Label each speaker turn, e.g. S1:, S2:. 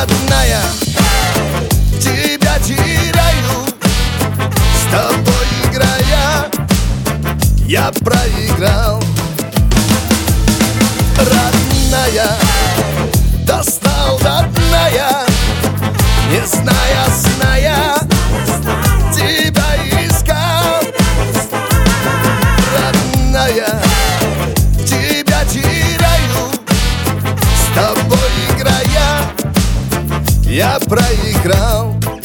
S1: родная, тебя теряю, с тобой играя, я проиграл. Родная, достал до дна я, не зная, зная, тебя искал. Родная, тебя теряю, с тобой играя, я проиграл.